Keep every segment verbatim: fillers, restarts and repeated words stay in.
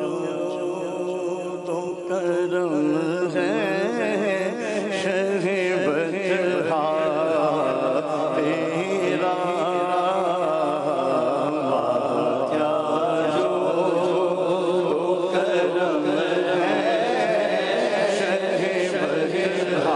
تو کرم ہے شہ بطحا تیرا ماتیا جو کرم ہے شہ بطحا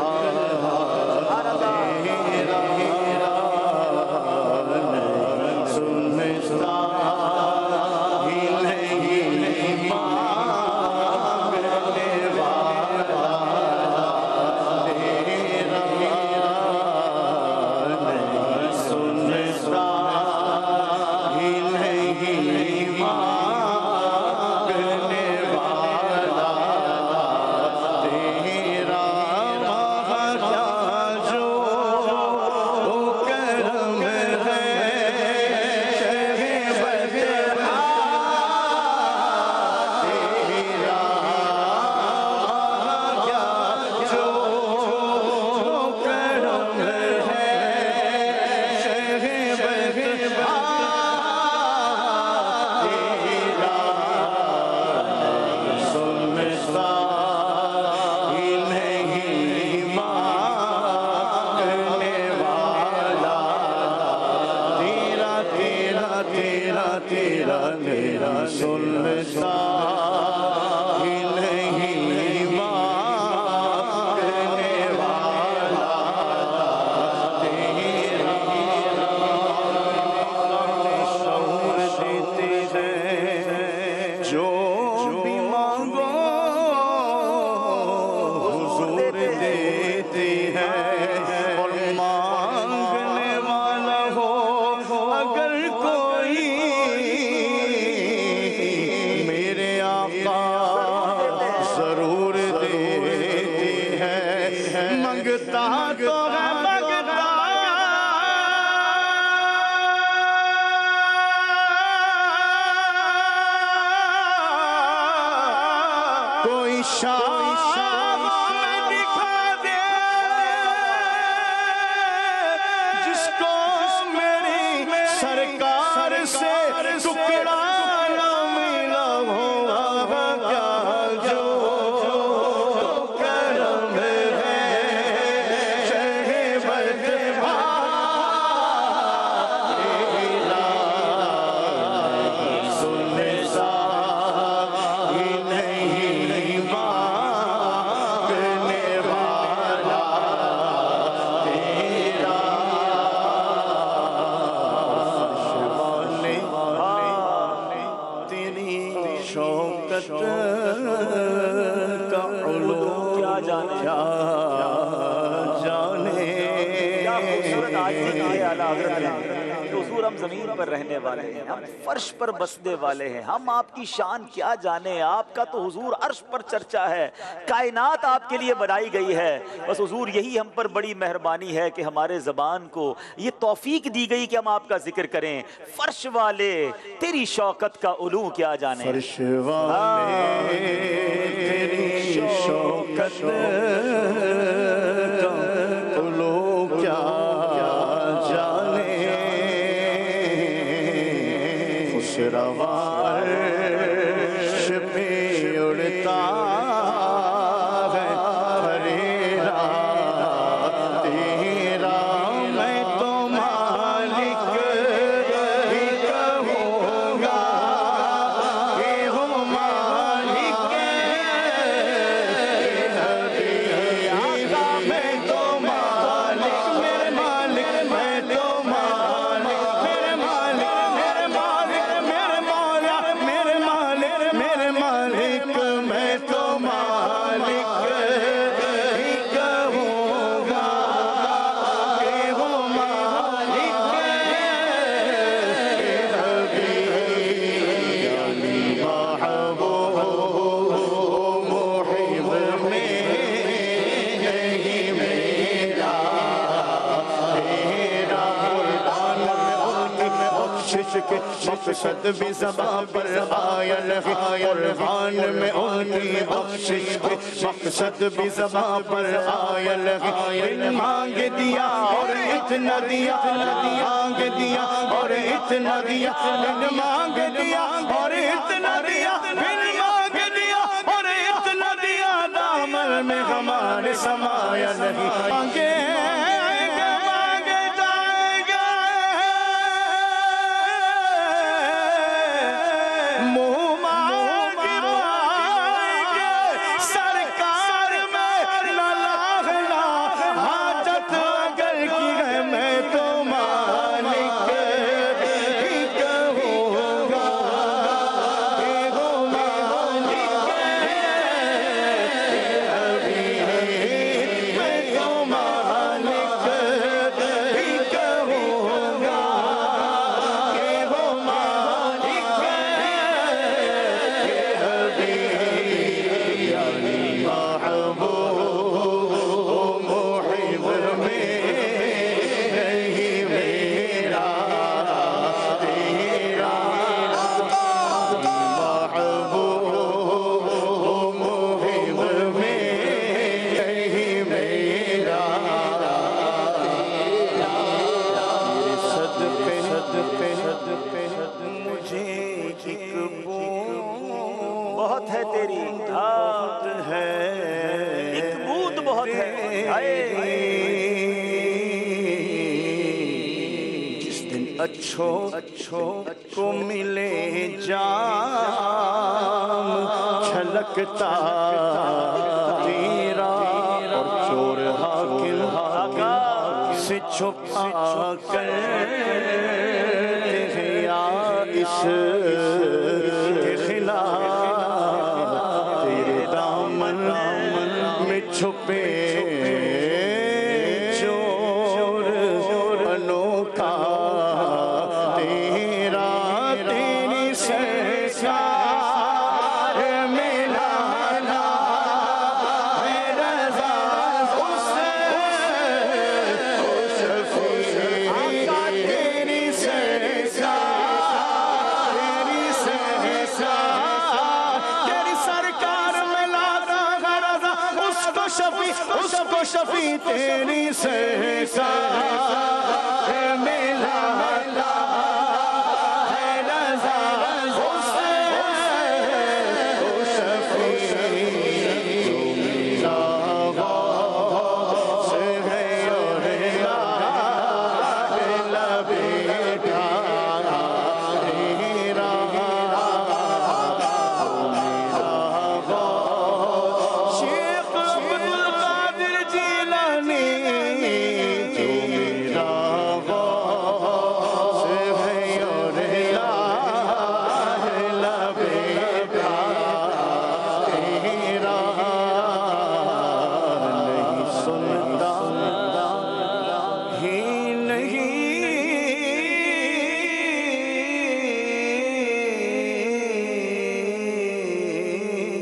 تیرا میرا سلطان ہی نہیں مانگنے والا تیرا شعور دیتی ہے جو بھی مانگو حضور دیتی ہے اور مانگنے والا ہو اگر کوئی ضرور دیتی ہے منگتا تو ہے منگتا کوئی شان میں دکھا دے جس کو میری سرکار سے ٹکڑا نہ ملا ہوگا شوکت کا علوم کیا جانے کیا جانے کیا خوبصورت آج بھی ہے اعلیٰ حضرت نے کہ حضور ہم زمین پر رہنے والے ہیں ہم فرش پر بسنے والے ہیں ہم آپ کی شان کیا جانے آپ کا تو حضور عرش پر چرچا ہے کائنات آپ کے لیے بنائی گئی ہے بس حضور یہی ہم پر بڑی مہربانی ہے کہ ہمارے زبان کو یہ توفیق دی گئی کہ ہم آپ کا ذکر کریں فرش والے تیری شوکت کا علو کیا جانے فرش والے تیری شوکت کا علو کیا جانے خوش روار عرش پہ اڑتا ہے ہریرا تیرا میں تو مالک ہی کہوں گا کہ ہو مالک آقا میں تو مالک میرے مالک میں تو مالک میرے مالک میرے مالک میرے مولا میرے مالک میرے مالک میں تو مالک ہی کہوں گا کہ ہو مالک حبیب محبوب محب میں نہیں میرا تیرا قربان میں ان کی بخشش کے مقصد بھی زباں پر آئل ہے قربان میں ان کی بخشش کے مقصد بھی زباں پر آئل ہے دل مانگ دیا اور اتنا دیا مانگ دیا اور اتنا دیا دل مانگ دیا اور اتنا دیا دل مانگ سمایا نہیں مانگے مانگے جائیں گے منہ مانگ پائیں گے سرکار میں نہ لاغنا حاجت اگر کی ہے میں تو مالک ہی کہوں گا کہ وہ مالک میں تو مالک ہی کہوں گا کہ وہ مالک یعنی محبوب محب میں نہیں میرا تیرا محبوب محب میں نہیں میرا تیرا صدقے صدقے صدقے مجھے ایک بوند بہت ہے تیری بہت ہے ایک بوند بہت ہے ہائے جس دن اچھو اچھو کو ملے جام چھلکتا تیرا اور چور حاکم سے چھپا کر یا اس کے خلاف تیرے دامن میں چھپے چور انوکھا تیرا تیری سرکار میں لانا ہے رضا اس شفیع تیری سرکار تیری سرکار تیری سرکار میں لانا ہے رضا اس کو شفیع اس کو شفیع تیری سرکار میں لانا ہے رضا اس کو شفیع جو میرا غوث ہے اور لا بیٹا تیرا شیخ عبد القادر جیلانی جو میرا غوث ہے اور لا بیٹا تیرا نہیں سنتا ہی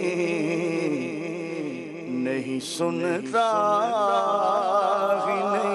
نہیں نہیں سنتا ہی نہیں